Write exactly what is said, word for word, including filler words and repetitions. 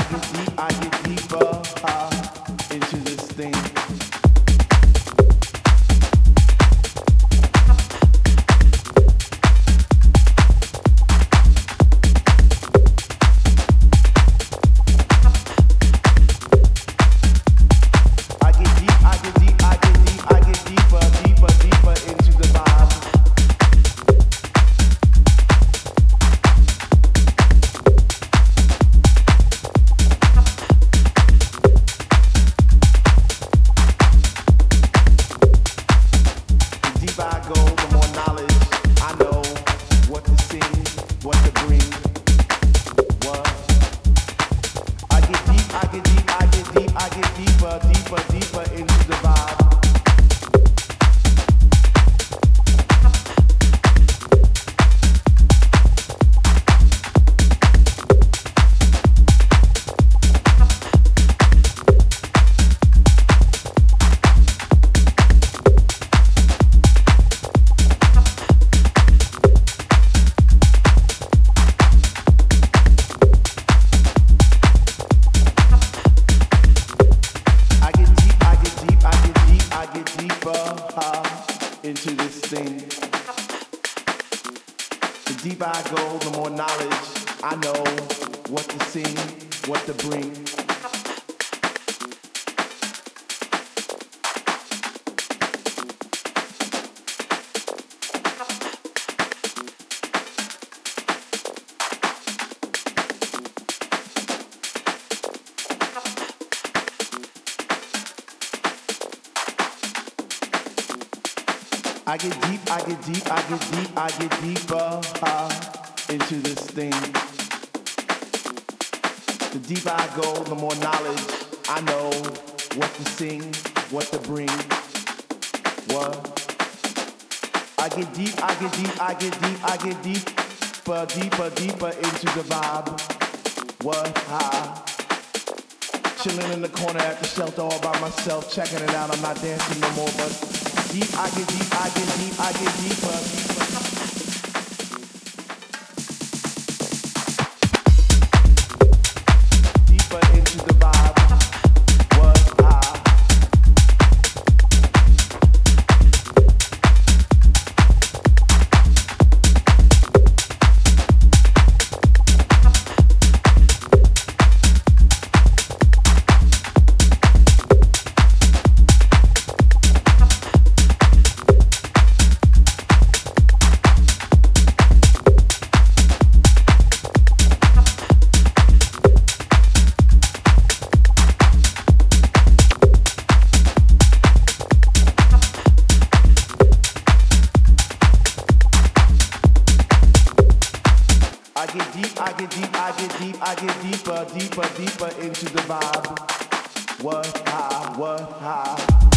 get deep, I get deeper uh, into this thing. I get deep, I get deep, I get deep, I get deeper, deeper, deeper into the vibe. The deeper I go, the more knowledge I know what to sing, what to bring. What? I get deep, I get deep, I get deep, I get deeper, deeper, deeper into the vibe. I get deep, I get deep, I get deep, I get deeper uh, into this thing. The deeper I go, the more knowledge I know what to sing, what to bring. I get deep, I get deep, I get deep, I get deeper uh, into this thing. The deeper I go, the more knowledge I know what to sing, what to bring. What? I get deep, I get deep, I get deep, I get deeper, deeper, deeper into the vibe. What? Ah. Chilling in the corner at the shelter all by myself, checking it out. I'm not dancing no more, but deep, I get deep, I get deep, I get deeper, deeper. Deeper into the vibe. What? Ah. I get deep, I get deep, I get deep, I get deeper, deeper, deeper into the vibe. What? Ah, what? Ah.